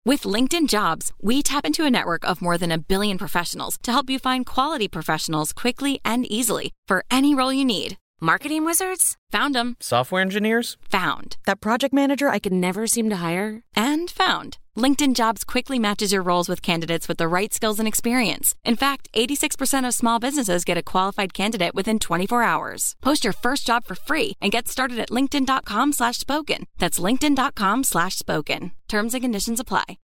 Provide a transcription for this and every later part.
With LinkedIn Jobs, we tap into a network of more than 1 billion professionals to help you find quality professionals quickly and easily for any role you need. Marketing wizards? Found them. Software engineers? Found. That project manager I could never seem to hire? And found. LinkedIn Jobs quickly matches your roles with candidates with the right skills and experience. In fact, 86% of small businesses get a qualified candidate within 24 hours. Post your first job for free and get started at linkedin.com/spoken. That's linkedin.com/spoken. Terms and conditions apply.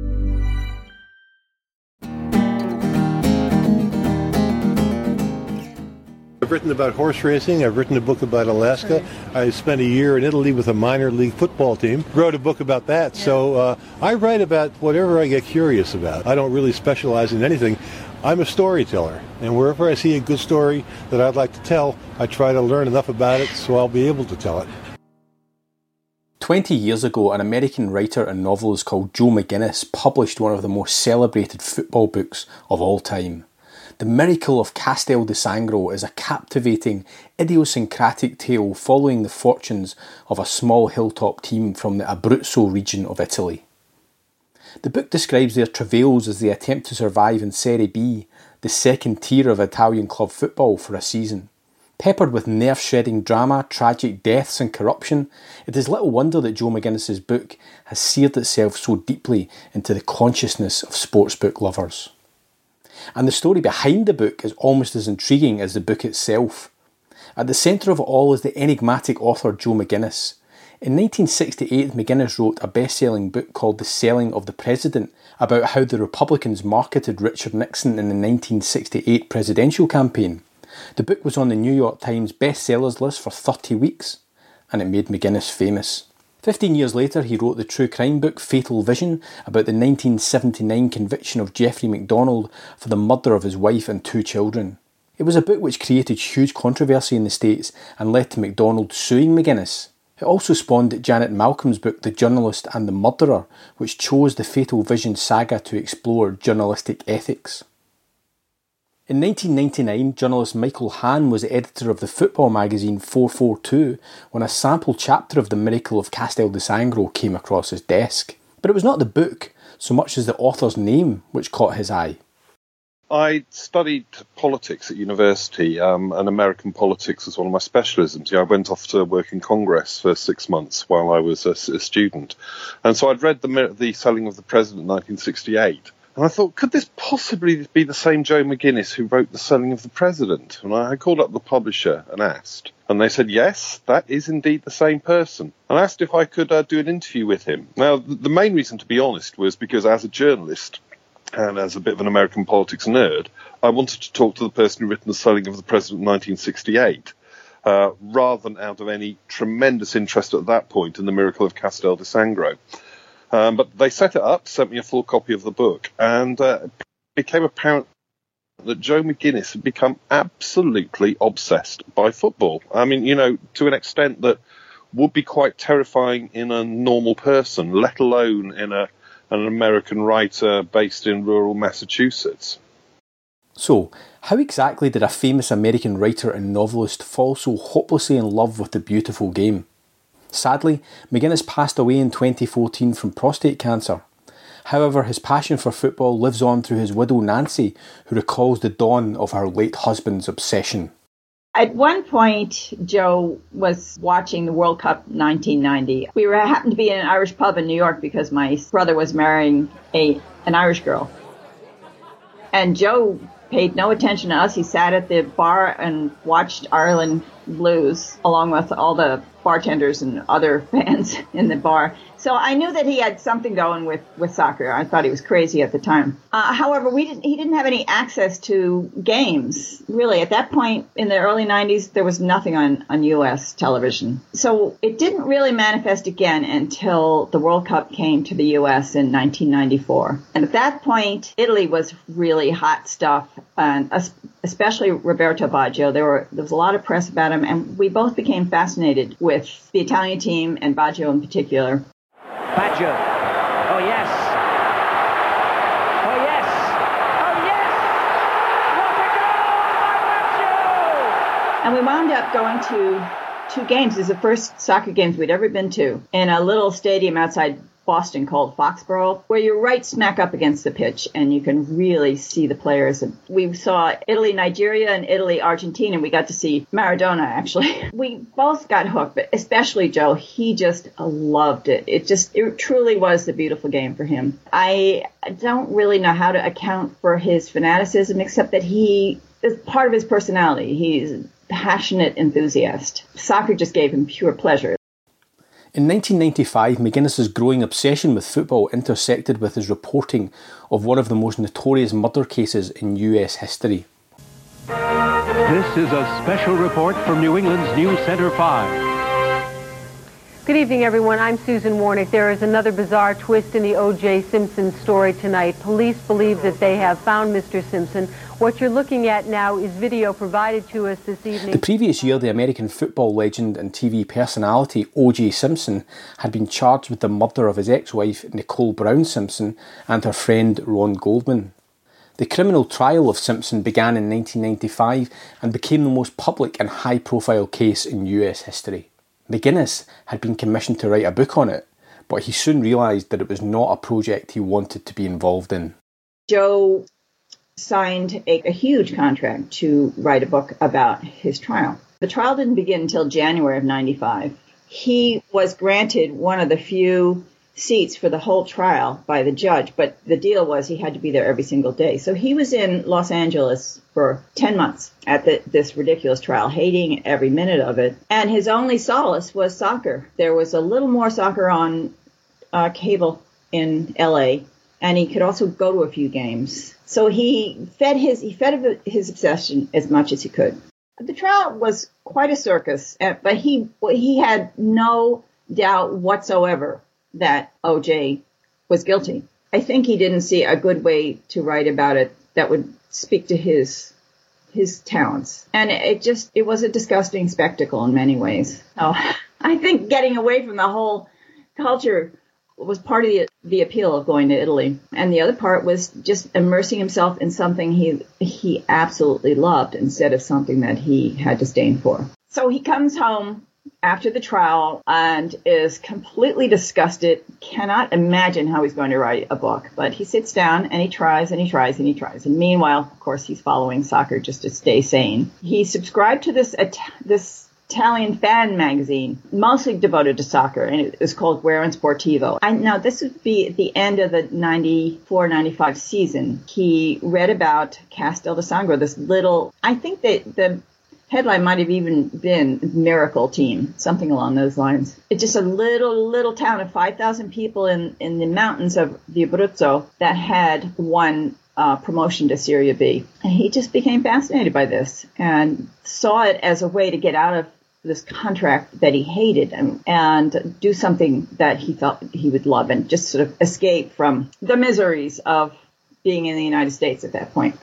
I've written about horse racing. I've written a book about Alaska. I spent a year in Italy with a minor league football team. Wrote a book about that. Yeah. So I write about whatever I get curious about. I don't really specialize in anything. I'm a storyteller. And wherever I see a good story that I'd like to tell, I try to learn enough about it so I'll be able to tell it. 20 years ago, an American writer and novelist called Joe McGinniss published one of the most celebrated football books of all time. The Miracle of Castel di Sangro is a captivating, idiosyncratic tale following the fortunes of a small hilltop team from the Abruzzo region of Italy. The book describes their travails as they attempt to survive in Serie B, the second tier of Italian club football, for a season. Peppered with nerve-shedding drama, tragic deaths and corruption, it is little wonder that Joe McGinniss's book has seared itself so deeply into the consciousness of sportsbook lovers. And the story behind the book is almost as intriguing as the book itself. At the centre of it all is the enigmatic author Joe McGinniss. In 1968, McGinniss wrote a best-selling book called The Selling of the President, about how the Republicans marketed Richard Nixon in the 1968 presidential campaign. The book was on the New York Times bestsellers list for 30 weeks, and it made McGinniss famous. 15 years later, he wrote the true crime book Fatal Vision about the 1979 conviction of Jeffrey MacDonald for the murder of his wife and 2 children. It was a book which created huge controversy in the States and led to MacDonald suing McGinniss. It also spawned Janet Malcolm's book The Journalist and the Murderer, which chose the Fatal Vision saga to explore journalistic ethics. In 1999, journalist Michael Hahn was the editor of the football magazine 442 when a sample chapter of The Miracle of Castel di Sangro came across his desk. But it was not the book, so much as the author's name, which caught his eye. I studied politics at university, and American politics was one of my specialisms. I went off to work in Congress for 6 months while I was a student. And so I'd read The Selling of the President in 1968. And I thought, could this possibly be the same Joe McGinniss who wrote The Selling of the President? And I called up the publisher and asked. And they said, yes, that is indeed the same person. And I asked if I could do an interview with him. Now, the main reason, to be honest, was because as a journalist and as a bit of an American politics nerd, I wanted to talk to the person who written The Selling of the President in 1968, rather than out of any tremendous interest at that point in The Miracle of Castel di Sangro. But they set it up, sent me a full copy of the book, and it became apparent that Joe McGinniss had become absolutely obsessed by football. I mean, to an extent that would be quite terrifying in a normal person, let alone in an American writer based in rural Massachusetts. So, how exactly did a famous American writer and novelist fall so hopelessly in love with the beautiful game? Sadly, McGinniss passed away in 2014 from prostate cancer. However, his passion for football lives on through his widow Nancy, who recalls the dawn of her late husband's obsession. At one point, Joe was watching the World Cup 1990. We happened to be in an Irish pub in New York because my brother was marrying an Irish girl. And Joe paid no attention to us. He sat at the bar and watched Ireland Blues along with all the bartenders and other fans in the bar. So I knew that he had something going with soccer. I thought he was crazy at the time. However, he didn't have any access to games. Really, at that point in the early 90s, there was nothing on U.S. television. So it didn't really manifest again until the World Cup came to the U.S. in 1994. And at that point, Italy was really hot stuff, and especially Roberto Baggio. There was a lot of press about him, and we both became fascinated with the Italian team and Baggio in particular. Baggio. Oh, yes. Oh, yes. Oh, yes. What a goal by Baggio! And we wound up going to 2 games. It was the first soccer games we'd ever been to in a little stadium outside Boston called Foxborough, where you're right smack up against the pitch and you can really see the players. We saw Italy-Nigeria and Italy-Argentina. We got to see Maradona, actually. We both got hooked, but especially Joe. He just loved it. It truly was the beautiful game for him. I don't really know how to account for his fanaticism, except that he is part of his personality. He's a passionate enthusiast. Soccer just gave him pure pleasure. In 1995, McGuinness's growing obsession with football intersected with his reporting of one of the most notorious murder cases in US history. This is a special report from New England's News Center 5. Good evening, everyone. I'm Susan Warnick. There is another bizarre twist in the O.J. Simpson story tonight. Police believe that they have found Mr. Simpson. What you're looking at now is video provided to us this evening. The previous year, the American football legend and TV personality O.J. Simpson had been charged with the murder of his ex-wife Nicole Brown Simpson and her friend Ron Goldman. The criminal trial of Simpson began in 1995 and became the most public and high-profile case in US history. McGuinness had been commissioned to write a book on it, but he soon realised that it was not a project he wanted to be involved in. Joe signed a huge contract to write a book about his trial. The trial didn't begin until January of 95. He was granted one of the few seats for the whole trial by the judge, but the deal was he had to be there every single day. So he was in Los Angeles for 10 months at this ridiculous trial, hating every minute of it. And his only solace was soccer. There was a little more soccer on cable in L.A., and he could also go to a few games. So he fed his obsession as much as he could. The trial was quite a circus, but he had no doubt whatsoever that O.J. was guilty. I think he didn't see a good way to write about it that would speak to his talents. And it was a disgusting spectacle in many ways. So I think getting away from the whole culture was part of the appeal of going to Italy. And the other part was just immersing himself in something he absolutely loved instead of something that he had disdain for. So he comes home after the trial and is completely disgusted, cannot imagine how he's going to write a book. But he sits down and he tries and he tries and he tries. And meanwhile, of course, he's following soccer just to stay sane. He subscribed to this Italian fan magazine, mostly devoted to soccer, and it was called Guerra Sportivo. Now, this would be at the end of the 94-95 season. He read about Castel di Sangro, this little, I think that the headline might have even been Miracle Team, something along those lines. It's just a little town of 5,000 people in the mountains of the Abruzzo that had won promotion to Serie B. And he just became fascinated by this and saw it as a way to get out of this contract that he hated and do something that he thought he would love and just sort of escape from the miseries of being in the United States at that point.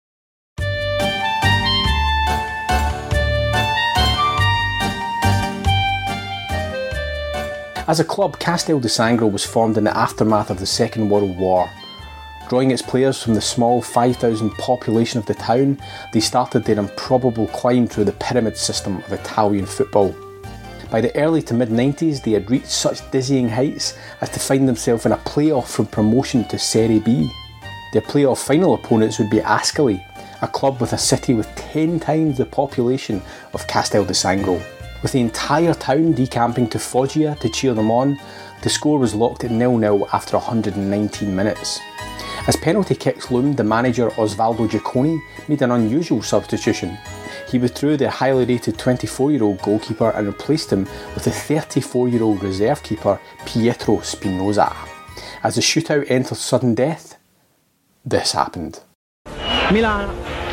As a club, Castel di Sangro was formed in the aftermath of the Second World War. Drawing its players from the small 5,000 population of the town, they started their improbable climb through the pyramid system of Italian football. By the early to mid-90s, they had reached such dizzying heights as to find themselves in a play-off from promotion to Serie B. Their play-off final opponents would be Ascoli, a club with a city with 10 times the population of Castel di Sangro. With the entire town decamping to Foggia to cheer them on, the score was locked at 0-0 after 119 minutes. As penalty kicks loomed, the manager Osvaldo Giacconi made an unusual substitution. He withdrew their highly rated 24-year-old goalkeeper and replaced him with the 34-year-old reserve keeper Pietro Spinoza. As the shootout entered sudden death, this happened. Milan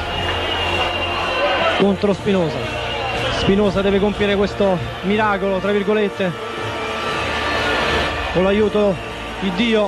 contro Spinoza. Spinoza deve compiere questo miracolo, tra virgolette, con l'aiuto di Dio.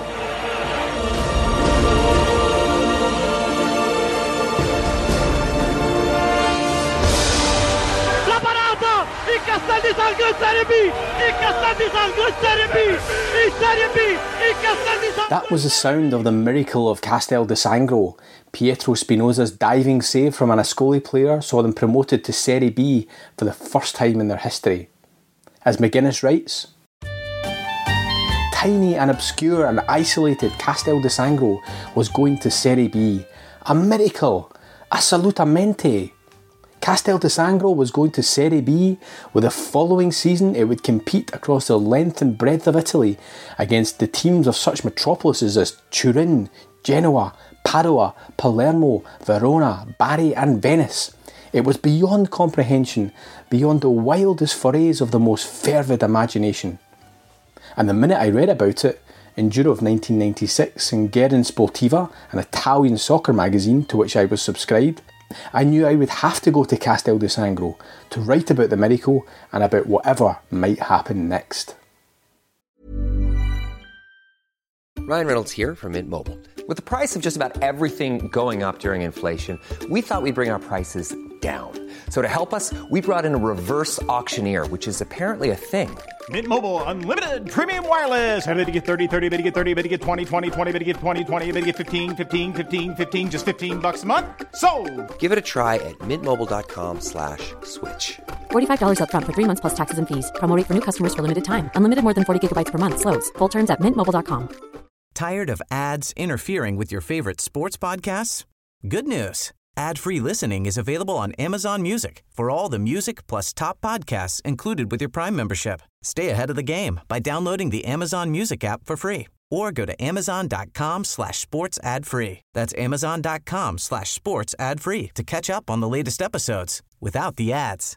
La parata! Il Castel di Sangro in Serie B! Il Castel di Sangro in Serie B! In Serie B! Il Castel di Sangro! That was the sound of the miracle of Castel di Sangro. Pietro Spinoza's diving save from an Ascoli player saw them promoted to Serie B for the first time in their history. As McGuinness writes, tiny and obscure and isolated Castel di Sangro was going to Serie B. A miracle! Assolutamente! Castel di Sangro was going to Serie B, where the following season it would compete across the length and breadth of Italy against the teams of such metropolises as Turin, Genoa, Padua, Palermo, Verona, Bari and Venice. It was beyond comprehension, beyond the wildest forays of the most fervid imagination. And the minute I read about it, in June of 1996 in Guerin Sportiva, an Italian soccer magazine to which I was subscribed, I knew I would have to go to Castel di Sangro to write about the miracle and about whatever might happen next. Ryan Reynolds here from Mint Mobile. With the price of just about everything going up during inflation, we thought we'd bring our prices down. So to help us, we brought in a reverse auctioneer, which is apparently a thing. Mint Mobile Unlimited Premium Wireless. How to get 30, 30, bit to get 30, bit to get 20, 20, 20, bit to get 20, 20, bit to get 15, 15, 15, 15, just $15 a month? Sold! Give it a try at mintmobile.com/switch. $45 up front for 3 months plus taxes and fees. Promo rate for new customers for limited time. Unlimited more than 40 gigabytes per month. Slows full terms at mintmobile.com. Tired of ads interfering with your favorite sports podcasts? Good news. Ad-free listening is available on Amazon Music for all the music plus top podcasts included with your Prime membership. Stay ahead of the game by downloading the Amazon Music app for free or go to amazon.com/sports ad free. That's amazon.com/sports ad free to catch up on the latest episodes without the ads.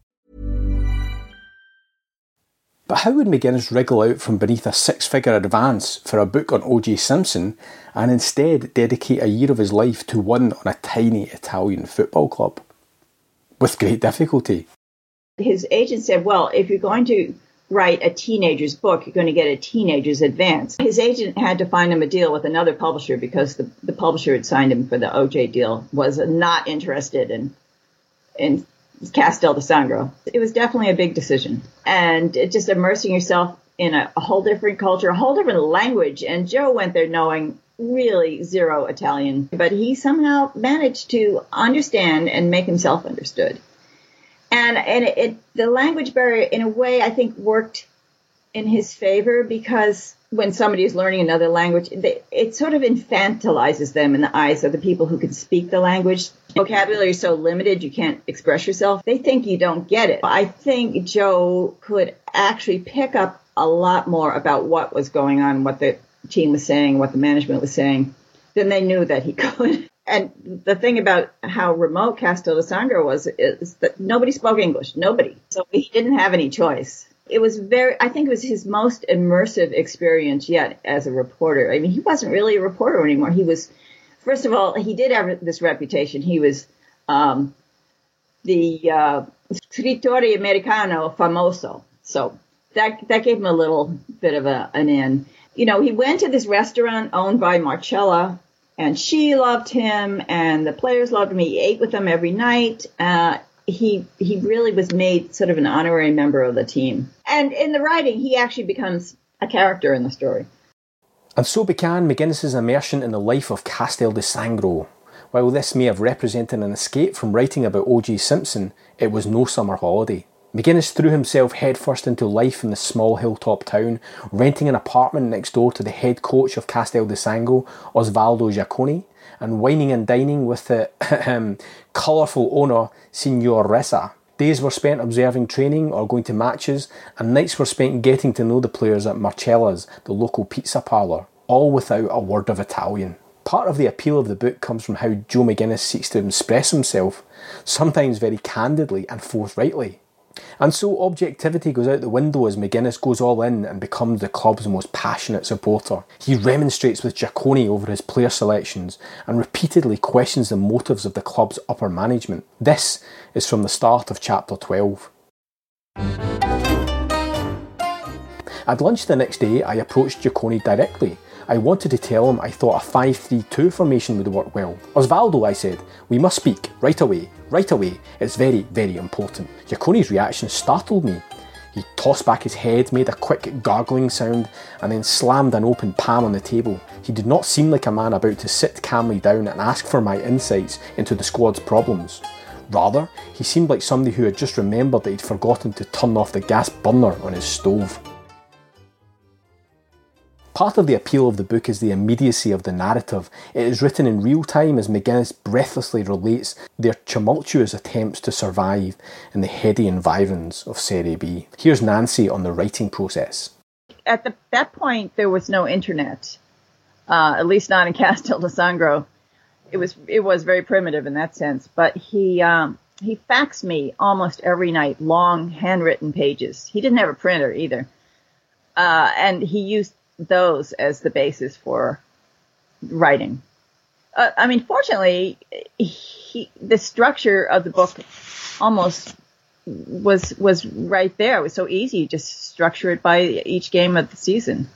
But how would McGuinness wriggle out from beneath a six-figure advance for a book on O.J. Simpson and instead dedicate a year of his life to one on a tiny Italian football club? With great difficulty. His agent said, well, if you're going to write a teenager's book, you're going to get a teenager's advance. His agent had to find him a deal with another publisher because the publisher had signed him for the O.J. deal was not interested in Castel di Sangro. It was definitely a big decision. And just immersing yourself in a whole different culture, a whole different language. And Joe went there knowing really zero Italian, but he somehow managed to understand and make himself understood. And the language barrier, in a way, I think worked in his favor because when somebody is learning another language, it sort of infantilizes them in the eyes of the people who can speak the language. Vocabulary is so limited, you can't express yourself. They think you don't get it. I think Joe could actually pick up a lot more about what was going on, what the team was saying, what the management was saying, than they knew that he could. And the thing about how remote Castel di Sangro was is that nobody spoke English. Nobody. So he didn't have any choice. It was I think it was his most immersive experience yet as a reporter. I mean, he wasn't really a reporter anymore. He was, first of all, he did have this reputation. He was the scrittore americano famoso. So that gave him a little bit of an in. You know, he went to this restaurant owned by Marcella, and she loved him, and the players loved him. He ate with them every night. He really was made sort of an honorary member of the team. And in the writing, he actually becomes a character in the story. And so began McGuinness's immersion in the life of Castel di Sangro. While this may have represented an escape from writing about O.J. Simpson, it was no summer holiday. McGuinness threw himself headfirst into life in the small hilltop town, renting an apartment next door to the head coach of Castel di Sangro, Osvaldo Giacconi, and wining and dining with the colourful owner, Signor Ressa. Days were spent observing training or going to matches, and nights were spent getting to know the players at Marcella's, the local pizza parlour, all without a word of Italian. Part of the appeal of the book comes from how Joe McGuinness seeks to express himself, sometimes very candidly and forthrightly. And so objectivity goes out the window as McGuinness goes all in and becomes the club's most passionate supporter. He remonstrates with Giacconi over his player selections and repeatedly questions the motives of the club's upper management. This is from the start of chapter 12. At lunch the next day, I approached Giacconi directly. I wanted to tell him I thought a 5-3-2 formation would work well. Osvaldo, I said, we must speak, right away, it's very, very important. Giacconi's reaction startled me. He tossed back his head, made a quick gargling sound, and then slammed an open palm on the table. He did not seem like a man about to sit calmly down and ask for my insights into the squad's problems. Rather, he seemed like somebody who had just remembered that he'd forgotten to turn off the gas burner on his stove. Part of the appeal of the book is the immediacy of the narrative. It is written in real time as McGuinness breathlessly relates their tumultuous attempts to survive in the heady environs of Serie B. Here's Nancy on the writing process. At that point, there was no internet, at least not in Castel di Sangro. It was very primitive in that sense, but he faxed me almost every night long handwritten pages. He didn't have a printer either, and he used those as the basis for writing. Fortunately, the structure of the book almost was right there. It was so easy to just structure it by each game of the season.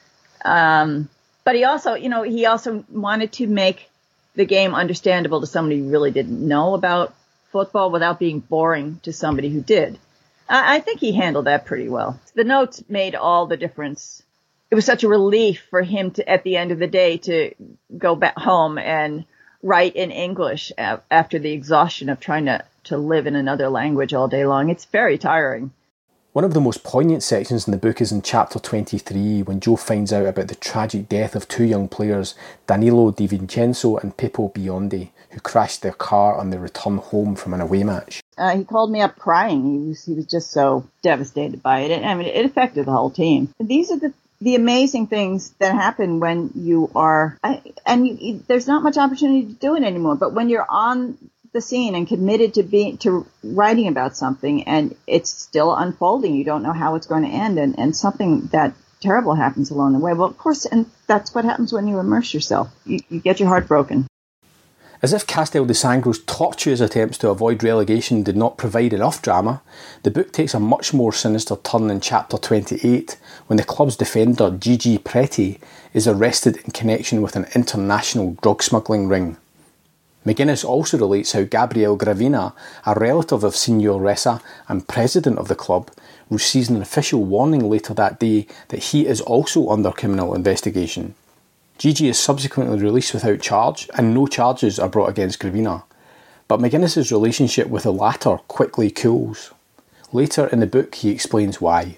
But he also wanted to make the game understandable to somebody who really didn't know about football without being boring to somebody who did. I think he handled that pretty well. The notes made all the difference. It was such a relief for him to, at the end of the day, to go back home and write in English after the exhaustion of trying to live in another language all day long. It's very tiring. One of the most poignant sections in the book is in chapter 23, when Joe finds out about the tragic death of two young players, Danilo Di Vincenzo and Pippo Biondi, who crashed their car on their return home from an away match. He called me up crying. He was just so devastated by it. It affected the whole team. These are the amazing things that happen when you are, there's not much opportunity to do it anymore, but when you're on the scene and committed to writing about something and it's still unfolding, you don't know how it's going to end, and something that terrible happens along the way. Well, of course, and that's what happens when you immerse yourself. You get your heart broken. As if Castel di Sangro's tortuous attempts to avoid relegation did not provide enough drama, the book takes a much more sinister turn in chapter 28 when the club's defender Gigi Preti is arrested in connection with an international drug smuggling ring. McGuinness also relates how Gabriel Gravina, a relative of Signor Ressa and president of the club, receives an official warning later that day that he is also under criminal investigation. Gigi is subsequently released without charge, and no charges are brought against Gravina. But McGuinness's relationship with the latter quickly cools. Later in the book, he explains why.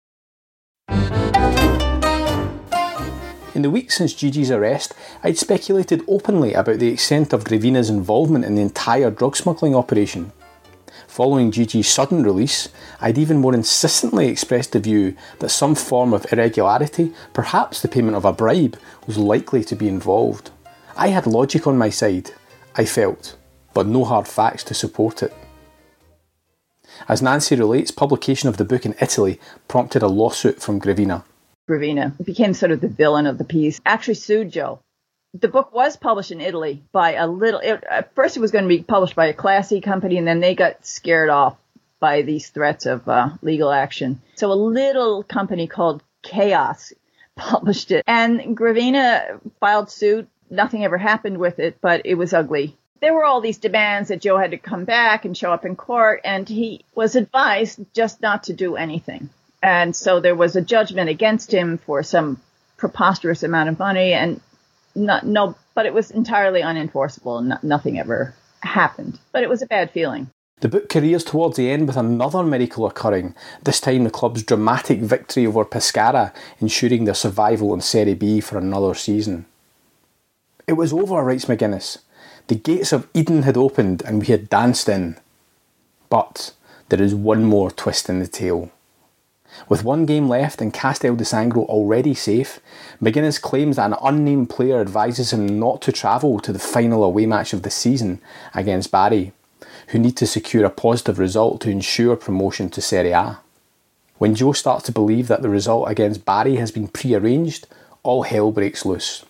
In the weeks since Gigi's arrest, I'd speculated openly about the extent of Gravina's involvement in the entire drug smuggling operation. Following Gigi's sudden release, I'd even more insistently expressed the view that some form of irregularity, perhaps the payment of a bribe, was likely to be involved. I had logic on my side, I felt, but no hard facts to support it. As Nancy relates, publication of the book in Italy prompted a lawsuit from Gravina. Gravina became sort of the villain of the piece, actually sued Joe. The book was published in Italy by at first it was going to be published by a classy company, and then they got scared off by these threats of legal action. So a little company called Chaos published it, and Gravina filed suit. Nothing ever happened with it, but it was ugly. There were all these demands that Joe had to come back and show up in court, and he was advised just not to do anything. And so there was a judgment against him for some preposterous amount of money, and but it was entirely unenforceable, and nothing ever happened. But it was a bad feeling. The book careers towards the end with another miracle occurring, this time the club's dramatic victory over Pescara, ensuring their survival in Serie B for another season. It was over, writes McGuinness. The gates of Eden had opened and we had danced in. But there is one more twist in the tale. With one game left and Castel di Sangro already safe, McGuinness claims that an unnamed player advises him not to travel to the final away match of the season against Bari, who need to secure a positive result to ensure promotion to Serie A. When Joe starts to believe that the result against Bari has been pre-arranged, all hell breaks loose.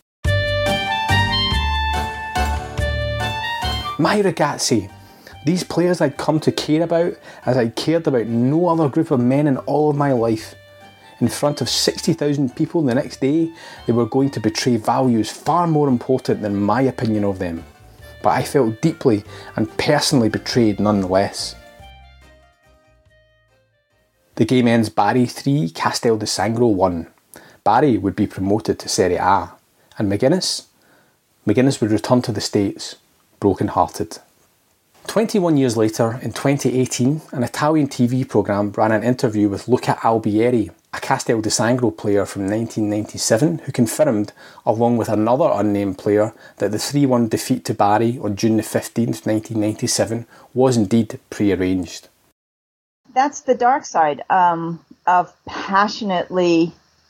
My ragazzi, these players I'd come to care about as I'd cared about no other group of men in all of my life. In front of 60,000 people the next day, they were going to betray values far more important than my opinion of them. But I felt deeply and personally betrayed nonetheless. The game ends Bari 3, Castel di Sangro 1. Bari would be promoted to Serie A. And McGuinness? McGuinness would return to the States, broken-hearted. 21 years later, in 2018, an Italian TV programme ran an interview with Luca Albieri, a Castel de Sangro player from 1997 who confirmed, along with another unnamed player, that the 3-1 defeat to Barry on June the 15th, 1997 was indeed pre-arranged. That's the dark side of passionately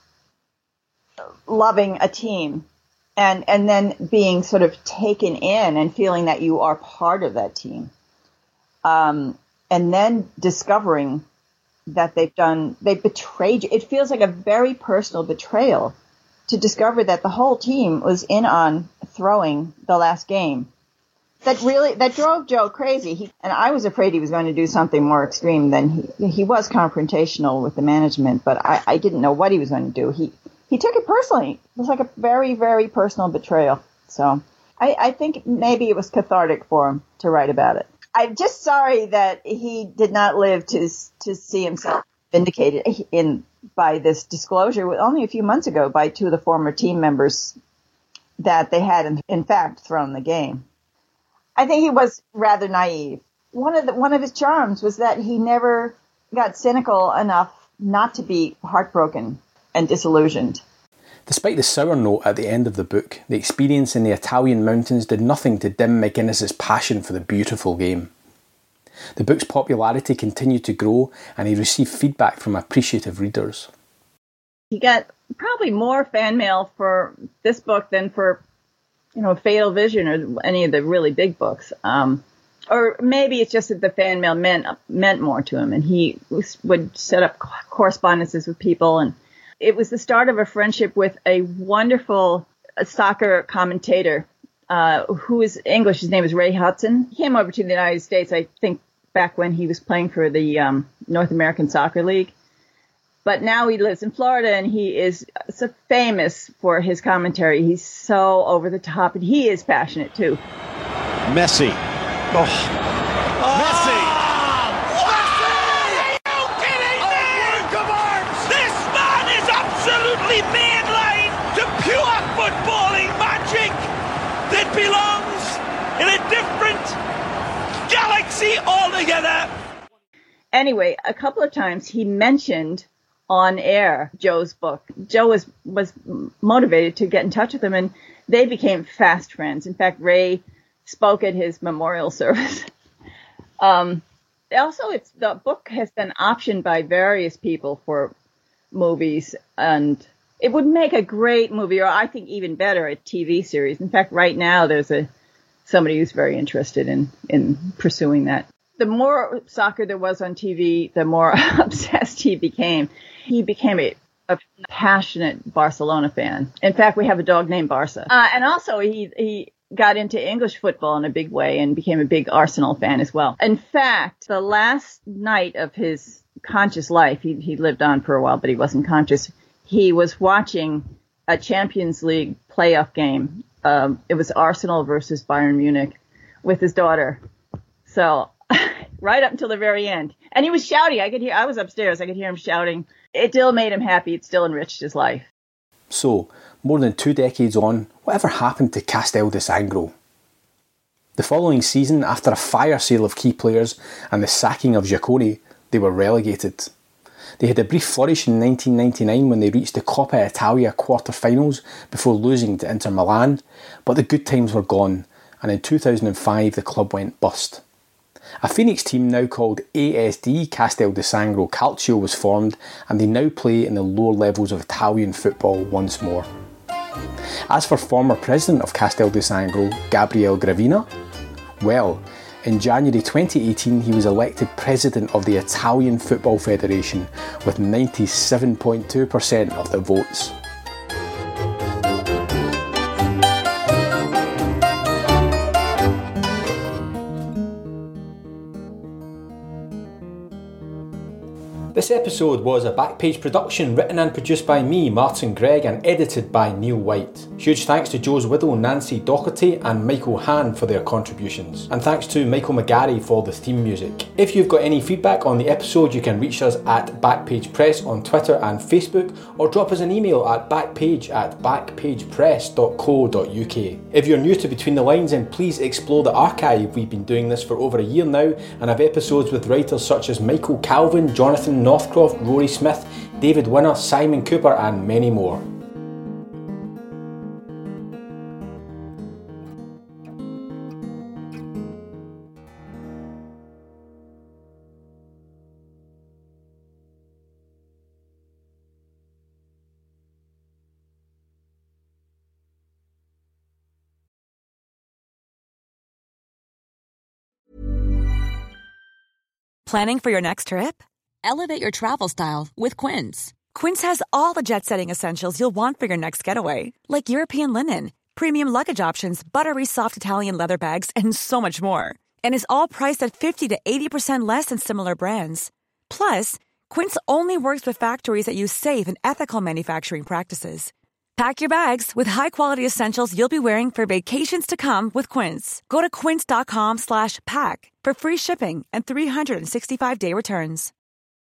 loving a team and then being sort of taken in and feeling that you are part of that team. And then discovering that they betrayed you. It feels like a very personal betrayal to discover that the whole team was in on throwing the last game. That drove Joe crazy. And I was afraid he was going to do something more extreme than he was confrontational with the management, but I didn't know what he was going to do. He took it personally. It was like a very, very personal betrayal. So I think maybe it was cathartic for him to write about it. I'm just sorry that he did not live to see himself vindicated by this disclosure only a few months ago by two of the former team members that they had in fact thrown the game. I think he was rather naive. One of his charms was that he never got cynical enough not to be heartbroken and disillusioned. Despite the sour note at the end of the book, the experience in the Italian mountains did nothing to dim McGuinness's passion for the beautiful game. The book's popularity continued to grow, and he received feedback from appreciative readers. He got probably more fan mail for this book than for, Fatal Vision or any of the really big books. Or maybe it's just that the fan mail meant more to him, and he would set up correspondences with people, and it was the start of a friendship with a wonderful soccer commentator who is English. His name is Ray Hudson. He came over to the United States, I think, back when he was playing for the North American Soccer League. But now he lives in Florida, and he is so famous for his commentary. He's so over the top, and he is passionate, too. Messi. Messi! Absolutely mainline to pure footballing magic that belongs in a different galaxy altogether. Anyway, a couple of times he mentioned on air Joe's book. Joe was motivated to get in touch with him, and they became fast friends. In fact, Ray spoke at his memorial service. Also, the book has been optioned by various people for movies, and it would make a great movie, or I think even better, a TV series. In fact, right now there's somebody who's very interested in pursuing that. The more soccer there was on TV, the more obsessed he became. He became a passionate Barcelona fan. In fact, we have a dog named Barca. And also he got into English football in a big way and became a big Arsenal fan as well. In fact, the last night of his conscious life, he lived on for a while, but he wasn't conscious. He was watching a Champions League playoff game. It was Arsenal versus Bayern Munich with his daughter. So right up until the very end. And he was shouting. I was upstairs. I could hear him shouting. It still made him happy. It still enriched his life. So, more than 2 decades on, whatever happened to Castel de Sangro? The following season, after a fire sale of key players and the sacking of Giaccone, they were relegated. They had a brief flourish in 1999 when they reached the Coppa Italia quarter-finals before losing to Inter Milan, but the good times were gone, and in 2005 the club went bust. A Phoenix team now called ASD Castel de Sangro Calcio was formed, and they now play in the lower levels of Italian football once more. As for former president of Castel de Sangro, Gabriele Gravina, well, in January 2018 he was elected president of the Italian Football Federation with 97.2% of the votes. This episode was a Backpage production written and produced by me, Martin Gregg, and edited by Neil White. Huge thanks to Joe's widow Nancy Docherty and Michael Hahn for their contributions. And thanks to Michael McGarry for the theme music. If you've got any feedback on the episode, you can reach us at Backpage Press on Twitter and Facebook, or drop us an email at backpage@backpagepress.co.uk. If you're new to Between the Lines, then please explore the archive. We've been doing this for over a year now, and have episodes with writers such as Michael Calvin, Jonathan Northcroft, Rory Smith, David Winner, Simon Cooper and many more. Planning for your next trip? Elevate your travel style with Quince. Quince has all the jet-setting essentials you'll want for your next getaway, like European linen, premium luggage options, buttery soft Italian leather bags, and so much more. And is all priced at 50 to 80% less than similar brands. Plus, Quince only works with factories that use safe and ethical manufacturing practices. Pack your bags with high-quality essentials you'll be wearing for vacations to come with Quince. Go to quince.com/pack for free shipping and 365-day returns.